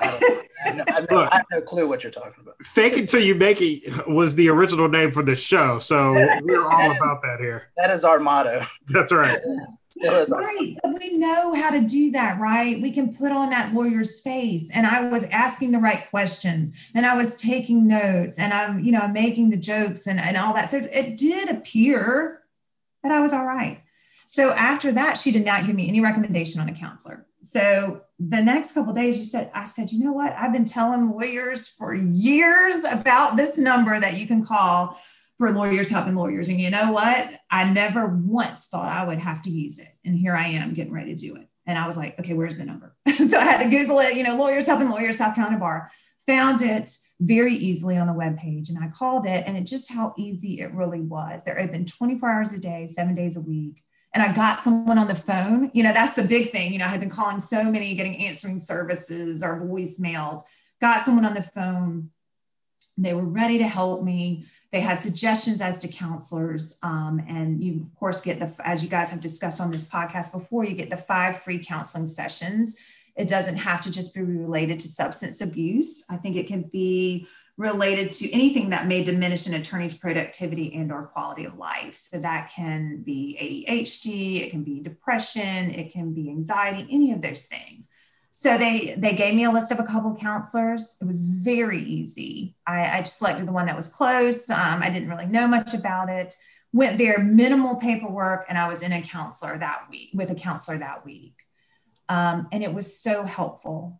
I have no clue what you're talking about. Fake it till you make it was the original name for the show. So we're all about that here. That is our motto. That's right. Right. But we know how to do that, right? We can put on that lawyer's face. And I was asking the right questions and I was taking notes and I'm making the jokes and all that. So it did appear that I was all right. So after that, she did not give me any recommendation on a counselor. So the next couple of days, I said, you know what? I've been telling lawyers for years about this number that you can call for lawyers helping lawyers. And you know what? I never once thought I would have to use it. And here I am getting ready to do it. And I was like, okay, where's the number? So I had to Google it, lawyers helping lawyers, South Carolina Bar. Found it very easily on the webpage. And I called it and just how easy it really was. They're open 24 hours a day, 7 days a week. And I got someone on the phone. That's the big thing. I had been calling so many, getting answering services or voicemails, got someone on the phone. They were ready to help me. They had suggestions as to counselors. And you, of course, get as you guys have discussed on this podcast before, you get the 5 free counseling sessions. It doesn't have to just be related to substance abuse. I think it can be related to anything that may diminish an attorney's productivity and or quality of life. So that can be ADHD, it can be depression, it can be anxiety, any of those things. So they gave me a list of a couple of counselors. It was very easy. I just selected the one that was close. I didn't really know much about it. Went there, minimal paperwork, and I was in with a counselor that week. And it was so helpful.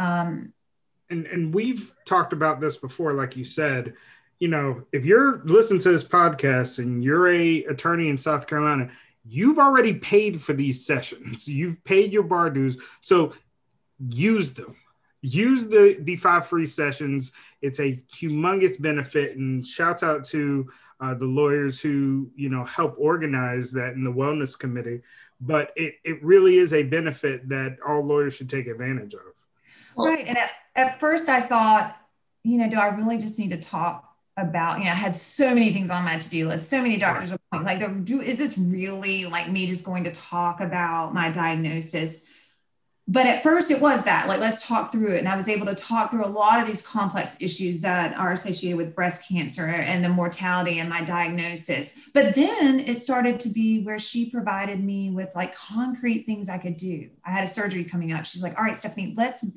And we've talked about this before, like you said, if you're listening to this podcast and you're a attorney in South Carolina, you've already paid for these sessions. You've paid your bar dues. So use them. Use the 5 free sessions. It's a humongous benefit, and shouts out to the lawyers who, help organize that in the wellness committee. But it really is a benefit that all lawyers should take advantage of. Right. And at first I thought, do I really just need to talk about, I had so many things on my to-do list, so many doctors appointments, is this really like me just going to talk about my diagnosis? But at first it was that, let's talk through it. And I was able to talk through a lot of these complex issues that are associated with breast cancer and the mortality and my diagnosis. But then it started to be where she provided me with concrete things I could do. I had a surgery coming up. She's like, all right, Stephanie,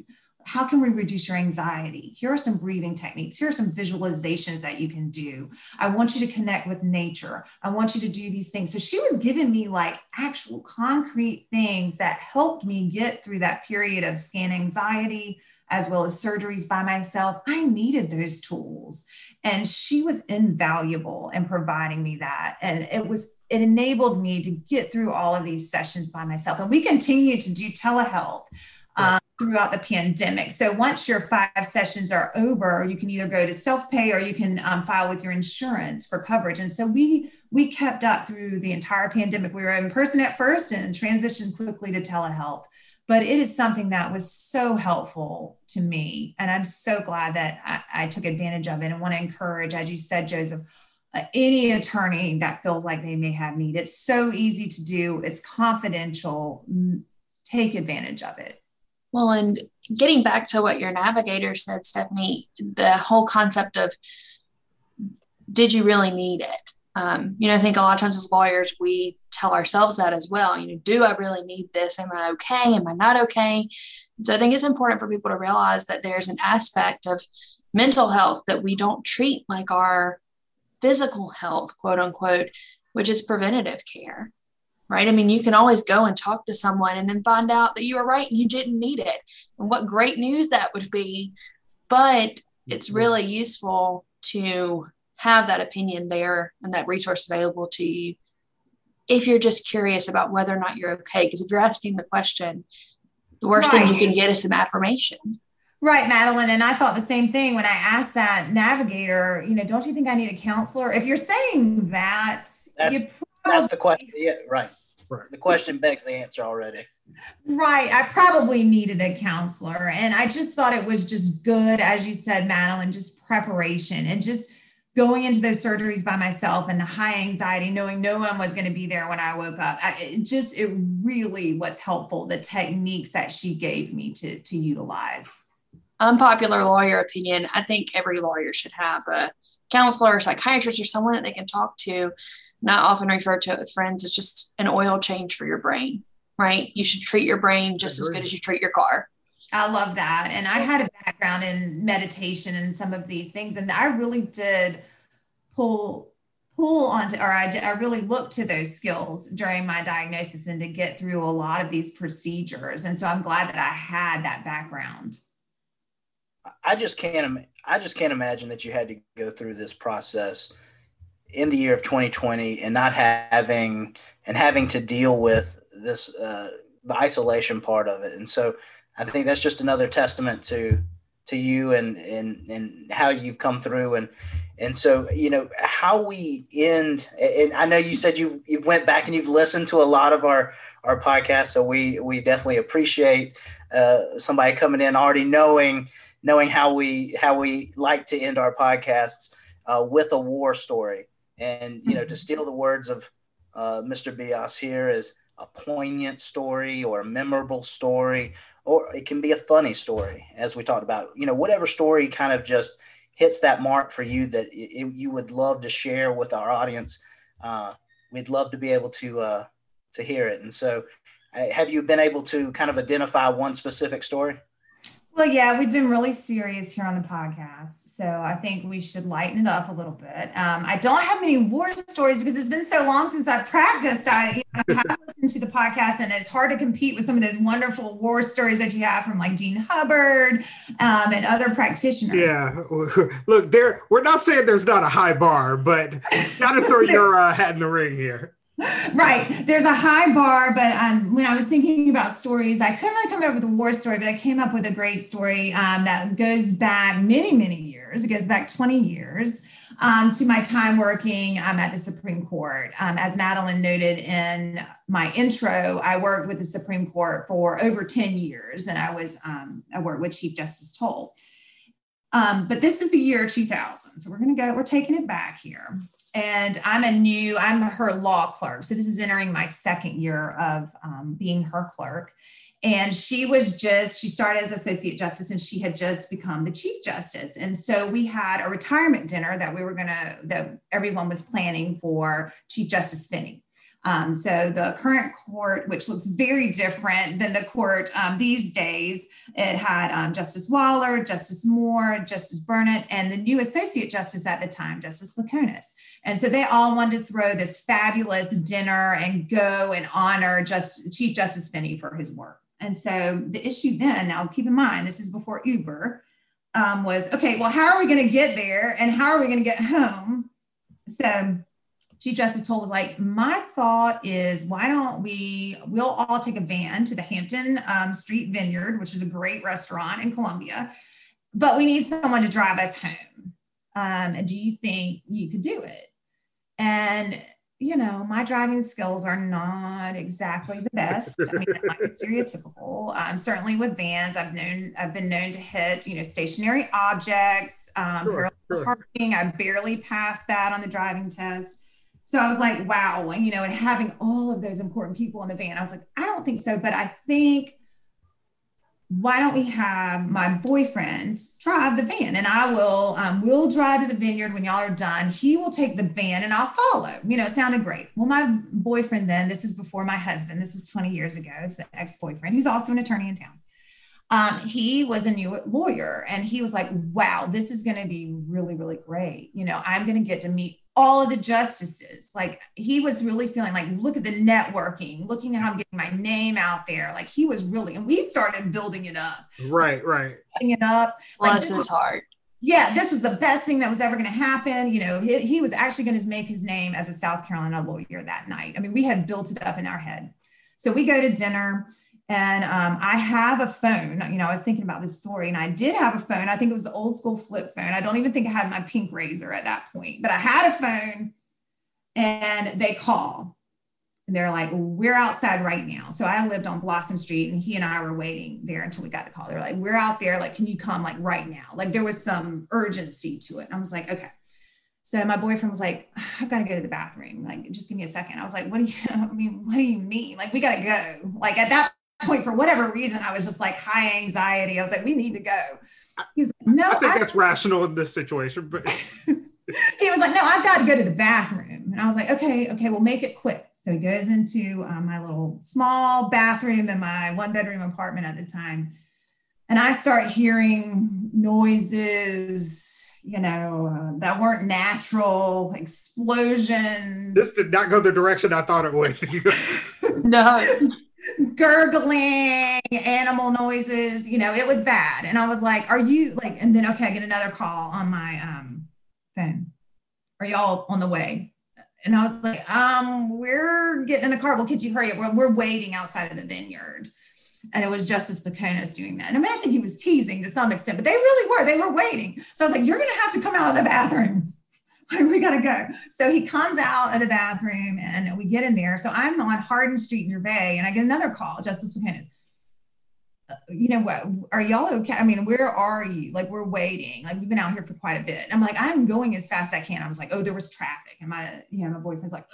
how can we reduce your anxiety? Here are some breathing techniques. Here are some visualizations that you can do. I want you to connect with nature. I want you to do these things. So she was giving me actual concrete things that helped me get through that period of scan anxiety, as well as surgeries by myself. I needed those tools. And she was invaluable in providing me that. And it enabled me to get through all of these sessions by myself. And we continue to do telehealth throughout the pandemic. So once your 5 sessions are over, you can either go to self-pay or you can file with your insurance for coverage. And so we kept up through the entire pandemic. We were in person at first and transitioned quickly to telehealth. But it is something that was so helpful to me. And I'm so glad that I took advantage of it, and want to encourage, as you said, Joseph, any attorney that feels like they may have need. It's so easy to do. It's confidential. Take advantage of it. Well, and getting back to what your navigator said, Stephanie, the whole concept of, did you really need it? I think a lot of times as lawyers, we tell ourselves that as well. Do I really need this? Am I okay? Am I not okay? And so I think it's important for people to realize that there's an aspect of mental health that we don't treat like our physical health, quote unquote, which is preventative care. right? I mean, you can always go and talk to someone and then find out that you were right and you didn't need it. And what great news that would be. But it's really useful to have that opinion there and that resource available to you if you're just curious about whether or not you're okay. Because if you're asking the question, the worst thing you can get is some affirmation. Right, Madeline. And I thought the same thing when I asked that navigator, don't you think I need a counselor? If you're saying that, that's the question. Yeah, right. The question begs the answer already. Right. I probably needed a counselor. And I just thought it was just good, as you said, Madeline, just preparation and just going into those surgeries by myself and the high anxiety, knowing no one was going to be there when I woke up. It really was helpful, the techniques that she gave me to utilize. Unpopular lawyer opinion. I think every lawyer should have a counselor or psychiatrist or someone that they can talk to. Not often referred to it with friends. It's just an oil change for your brain, right? You should treat your brain just as good as you treat your car. I love that. And I had a background in meditation and some of these things. And I really did pull onto, or I really looked to those skills during my diagnosis and to get through a lot of these procedures. And so I'm glad that I had that background. I just can't imagine that you had to go through this process in the year of 2020 and not having to deal with this, the isolation part of it. And so I think that's just another testament to you and how you've come through. And so, how we end, and I know you said you've went back and you've listened to a lot of our podcasts. So we definitely appreciate somebody coming in already knowing how we like to end our podcasts with a war story. And, to steal the words of Mr. Bias here, is a poignant story or a memorable story, or it can be a funny story, as we talked about. Whatever story kind of just hits that mark for you that you would love to share with our audience. We'd love to be able to hear it. And so have you been able to kind of identify one specific story? Well, yeah, we've been really serious here on the podcast. So I think we should lighten it up a little bit. I don't have many war stories because it's been so long since I've practiced. I have listened to the podcast, and it's hard to compete with some of those wonderful war stories that you have from like Gene Hubbard and other practitioners. Yeah. Look, we're not saying there's not a high bar, but you got to throw your hat in the ring here. Right. There's a high bar, but when I was thinking about stories, I couldn't really come up with a war story, but I came up with a great story that goes back many, many years. It goes back 20 years to my time working at the Supreme Court. As Madeline noted in my intro, I worked with the Supreme Court for over 10 years, and I worked with Chief Justice Toll. But this is the year 2000. So we're taking it back here. And I'm her law clerk. So this is entering my second year of being her clerk. And she started as associate justice, and she had just become the chief justice. And so we had a retirement dinner that everyone was planning for Chief Justice Finney. So the current court, which looks very different than the court these days, it had Justice Waller, Justice Moore, Justice Burnett, and the new associate justice at the time, Justice Placonis. And so they all wanted to throw this fabulous dinner and go and honor Chief Justice Finney for his work. And so the issue then, now keep in mind, this is before Uber, was, okay, well, how are we going to get there and how are we going to get home? So Chief Justice Toll was like, my thought is, why don't we'll all take a van to the Hampton Street Vineyard, which is a great restaurant in Columbia, but we need someone to drive us home. And do you think you could do it? And, my driving skills are not exactly the best. I mean, that might be stereotypical. Certainly with vans, I've been known to hit, stationary objects, parking. I barely passed that on the driving test. So I was like, wow, and having all of those important people in the van, I was like, I don't think so, but I think, why don't we have my boyfriend drive the van, and I will, we'll drive to the vineyard when y'all are done. He will take the van and I'll follow. It sounded great. Well, my boyfriend then, this is before my husband, this was 20 years ago, it's an ex-boyfriend. He's also an attorney in town. He was a new lawyer, and he was like, wow, this is going to be really, really great. I'm going to get to meet all of the justices. Like he was really feeling like, look at the networking, looking at how I'm getting my name out there. Like he was really, and we started building it up. Right. Building it up. Bless his heart. Yeah, this was the best thing that was ever going to happen. You know, he was actually going to make his name as a South Carolina lawyer that night. I mean, we had built it up in our head. So we go to dinner, and I have a phone. You know, I was thinking about this story, and I did have a phone. I think it was the old school flip phone. I don't even think I had my pink razor at that point, but I had a phone, and they call. And they're like, we're outside right now. So I lived on Blossom Street, and he and I were waiting there until we got the call. They're like, we're out there. Like, can you come like right now? Like there was some urgency to it. And I was like, okay. So my boyfriend was like, I've got to go to the bathroom. Like, just give me a second. I was like, what do you mean? Like, we got to go. Like at that point, for whatever reason, I was just like high anxiety. I was like, we need to go. He was like, no, I think that's rational in this situation, but he was like, no, I've got to go to the bathroom. And I was like, okay, we'll make it quick. So he goes into my little small bathroom in my 1-bedroom apartment at the time. And I start hearing noises, you know, that weren't natural, explosions. This did not go the direction I thought it would. No. Gurgling, animal noises, you know, it was bad. And I was like, are you like, and then, okay, I get another call on my phone. Are y'all on the way? And I was like, we're getting in the car. Well, could you hurry up? We're waiting outside of the vineyard. And it was Justice Peconis doing that. And I mean, I think he was teasing to some extent, but they really were. They were waiting. So I was like, you're going to have to come out of the bathroom. Like, we got to go. So he comes out of the bathroom and we get in there. So I'm on Hardin Street in Gervais, and I get another call, Justice Peconis. You know what, are y'all okay? I mean, where are you? Like, we're waiting. Like, we've been out here for quite a bit. I'm like, I'm going as fast as I can. I was like, oh, there was traffic. And my boyfriend's like,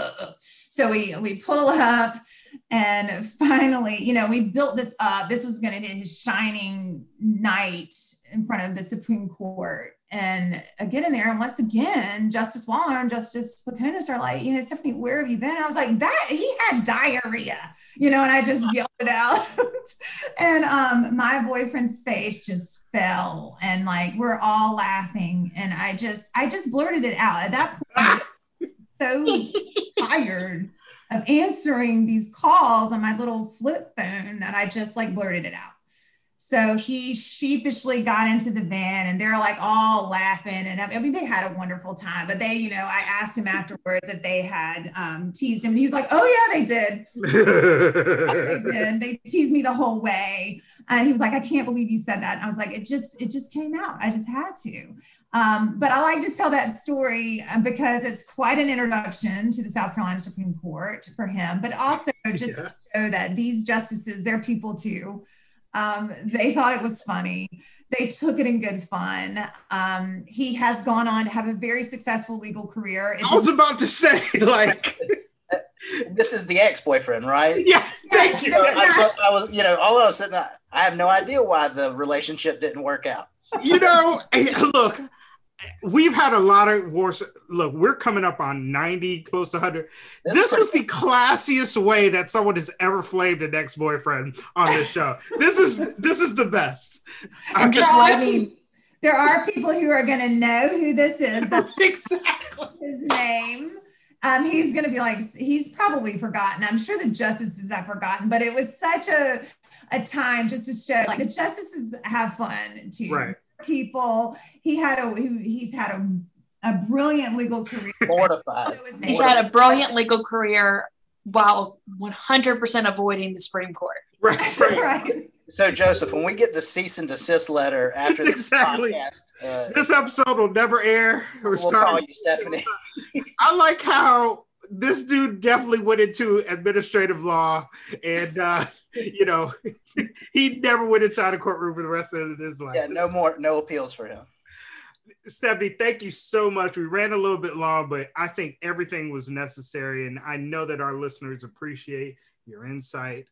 So we pull up, and finally, you know, we built this up. This was going to be his shining night in front of the Supreme Court. And I get in there, and once again, Justice Waller and Justice Peconis are like, you know, Stephanie, where have you been? And I was like, that he had diarrhea, you know, and I just yelled it out. And my boyfriend's face just fell, and like we're all laughing, and I just blurted it out. At that point, I was so tired of answering these calls on my little flip phone that I just like blurted it out. So he sheepishly got into the van, and they're like all laughing. And I mean, they had a wonderful time, but they, you know, I asked him afterwards if they had teased him, and he was like, oh yeah, they did. They did. They teased me the whole way. And he was like, I can't believe you said that. And I was like, it just came out. I just had to. But I like to tell that story because it's quite an introduction to the South Carolina Supreme Court for him, but also just to show that these justices, they're people too. They thought it was funny. They took it in good fun. He has gone on to have a very successful legal career. I was about to say, like, this is the ex-boyfriend, right? Yeah, thank you. I was, you know, all I was sitting there, I have no idea why the relationship didn't work out. You know, look, we've had a lot of wars. Look, we're coming up on 90, close to 100. This was the classiest way that someone has ever flamed an ex-boyfriend on this show. This is the best. I'm just waiting. There are people who are going to know who this is. That's exactly his name. He's going to be like, he's probably forgotten. I'm sure the justices have forgotten, but it was such a time just to show, like, the justices have fun too. Right. People. He's had a brilliant legal career. Mortified. He's had a brilliant legal career while 100% avoiding the Supreme Court. Right. So, Joseph, when we get the cease and desist letter after this podcast, this episode will never air. We'll call you Stephanie. I like how this dude definitely went into administrative law, and you know, he never went inside a courtroom for the rest of his life. Yeah, no appeals for him. Stephanie, thank you so much. We ran a little bit long, but I think everything was necessary, and I know that our listeners appreciate your insight.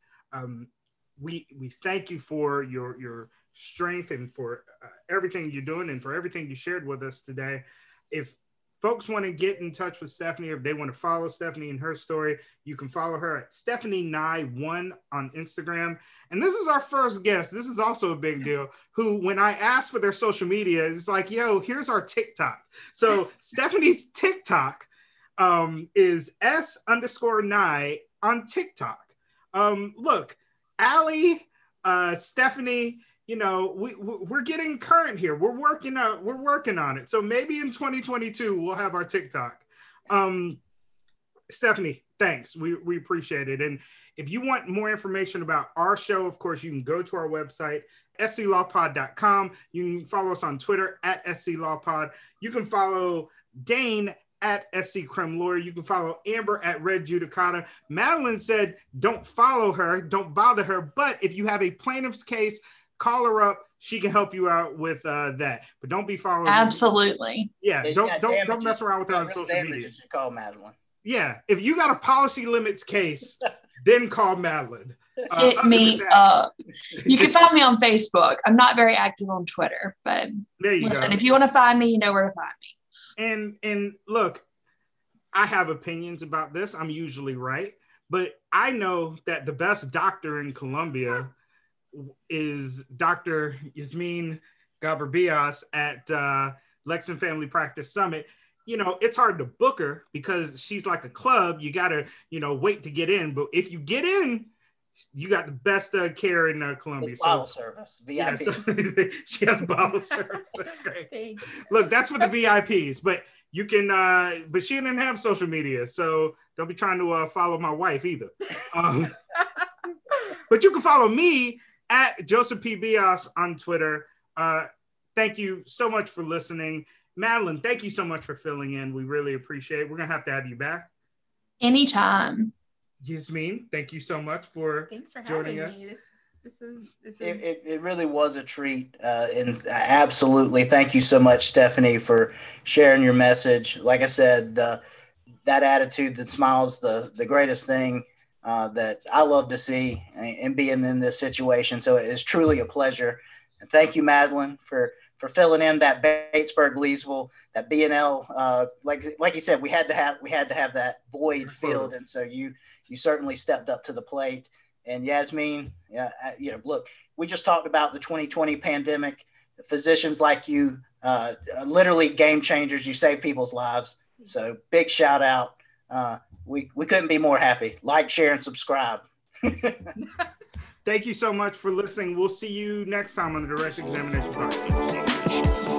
We thank you for your strength and for everything you're doing and for everything you shared with us today. If folks want to get in touch with Stephanie, or if they want to follow Stephanie and her story, you can follow her at Stephanie Nye1 on Instagram. And this is our first guest. This is also a big deal, who, when I asked for their social media, it's like, yo, here's our TikTok. So Stephanie's TikTok is S_Nye on TikTok. Look, Allie, Stephanie, you know, we're getting current here. We're working on it. So maybe in 2022 we'll have our TikTok. Stephanie, thanks. We appreciate it. And if you want more information about our show, of course, you can go to our website, sclawpod.com. You can follow us on Twitter at sclawpod. You can follow Dane at SC Crime Lawyer. You can follow Amber at Red Judicata. Madeline said, don't follow her, don't bother her. But if you have a plaintiff's case, call her up. She can help you out with that. But don't be following. Absolutely. Yeah, don't mess around with her on social media. You call Madeline. Yeah, if you got a policy limits case, then call Madeline. Hit me up. You can find me on Facebook. I'm not very active on Twitter, but there you listen, go. if you want to find me, you know where to find me. And look, I have opinions about this. I'm usually right, but I know that the best doctor in Columbia is Dr. Yasmin Gabarbias at Lexington Family Practice Summit. You know, it's hard to book her because she's like a club. You got to, wait to get in. But if you get in, you got the best care in Columbia. It's bottle service, VIP. Yeah, so she has bottle service. That's great. Look, that's for the VIPs. But you can, but she didn't have social media. So don't be trying to follow my wife either. But you can follow me at Joseph P. Bias on Twitter. Thank you so much for listening. Madeline, thank you so much for filling in. We really appreciate it. We're going to have you back. Anytime. Yasmin, thank you so much for joining us. This is It really was a treat. And absolutely. Thank you so much, Stephanie, for sharing your message. Like I said, that attitude that smiles, the greatest thing that I love to see and being in this situation. So it is truly a pleasure. And thank you, Madeline, for filling in that Batesburg, Leesville, that B&L. Like you said, we had to have that void filled, and so you certainly stepped up to the plate. And Yasmin, look, we just talked about the 2020 pandemic. Physicians like you, literally game changers. You save people's lives. So big shout out. We couldn't be more happy. Like, share, and subscribe. Thank you so much for listening. We'll see you next time on the Direct Examination Podcast.